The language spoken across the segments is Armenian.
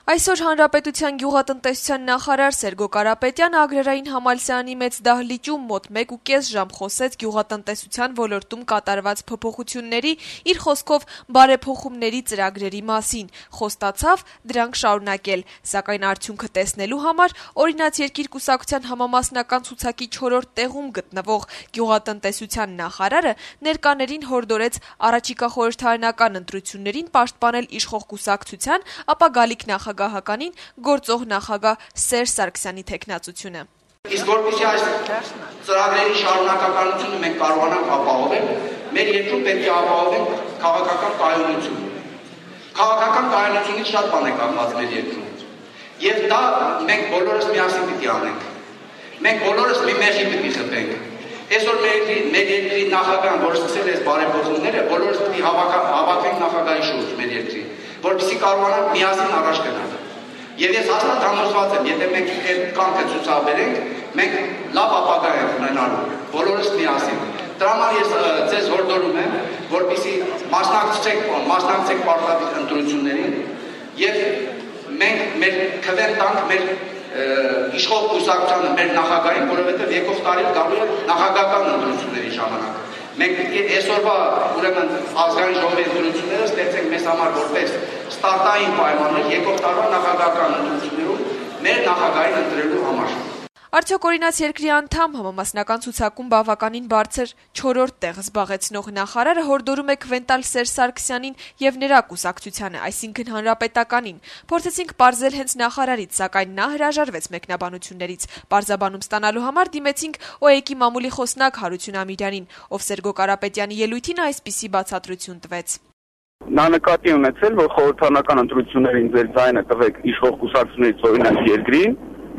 Այսօր Հանրապետության գյուղատնտեսության նախարար Սերգո Կարապետյանը Ագրարային համալսարանի մեծ դահլիճում մոտ 1.5 ժամ խոսեց գյուղատնտեսության ոլորտում կատարված փոփոխությունների, իր խոսքով բարեփոխումների ծրագրերի մասին, խոստացավ դրանք շարունակել, սակայն արդյունքը տեսնելու համար Օրինաց երկիր կուսակցության համամասնական ցուցակի 4-րդ տեղում գտնվող գյուղատնտեսության նախարարը ներկաներին հորդորեց առաջիկա խորհրդարանական ընտրություններին պաշտպանել իշխող կուսակցության, ապա գալիք նախագահականին գործող նախագահ Սերժ Սարգսյանի թեկնածությունը։ Իսկ որպեսզի այս ծրագրերի շարունակականությունը մենք կարողանանք ապահովել, մեր երկրում պետք է ապահովենք քաղաքական կայունություն։ Քաղաքական կայունությունից շատ բան է կախված մեր երկրում։ Եվ դա մենք բոլորս միասին պիտի անենք։ Մենք բոլորս մի մեխի պիտի խփենք։ Այսօր մեր երկրի նախագահան, որ սկսել է այս բարեփոխումները, բոլորս պիտի հավաքենք նախագահի շուրջ մեր երկրի, որպեսզի կարողանանք միասին առաջ գնալ։ Եվ ես հաստատ համոզված եմ, եթե մենք այդ կամքը ցուցաբերենք, մենք լավ ապագա ենք ունենալու, բոլորս միասին։ Դրա համար ես ձեզ հորդորում եմ, որպեսզի մասնակցեք պարտադիր ընտրություններին եւ մենք մեր քվեն տանք մեր իշխող կուսակցությանը, մեր նախագահին, որովհետեւ եկող տարի գալու է նախագահական ընտրությունների ժամանակ։ Մենք այսօրվա ուրեմն ազգային ժողովի ընտրությունները ստեղծենք մեզ համար որպես ստարտային պայմաններ եկող տարվա նախագահական ընտրություններում մեր նախագահին ընտրելու համար։ Արդյոք Օրինաց երկրի անդամ համամասնական ցուցակում բավականին բարձր 4-րդ տեղ զբաղեցնող նախարարը հորդորում է քվենտալ Սերժ Սարգսյանին եւ նրա կուսակցությանը, այսինքն Հանրապետականին։ Փորձեցինք պարզել հենց նախարարից, սակայն նա հրաժարվեց մեկնաբանություններից։ Պարզաբանում ստանալու համար դիմեցինք ՕԵԿ-ի մամուլի խոսնակ Հարություն Ամիրյանին, ով Սերգո Կարապետյանի ելույթին այսպիսի բացատրություն տվեց։ Նա նկատի ունեցել, որ խորհրդարանական ընտրություններին ձեր ձայնը տվեք իշխող կուսակցություններից Օրինաց երկրին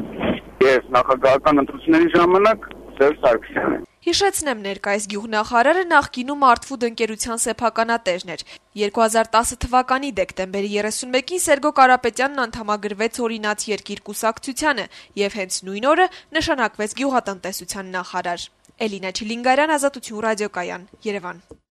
եւ նախագահական ընտրությունների ժամանակ Սերժ Սարգսյանն է։ Հիշեցնեմ, ներկայիս գյուղնախարարը նախկինում Արտֆուդ ընկերության սեփականատերն էր։ 2010 թվականի դեկտեմբերի 31-ին Սերգո Կարապետյանն անդամագրվեց Օրինաց երկիր կուսակցությանը եւ հենց նույն օրը նշանակվեց գյուղատնտեսության նախարար։ Էլինա Չիլինգարյան, Ազատություն ռադիոկայան, Երևան։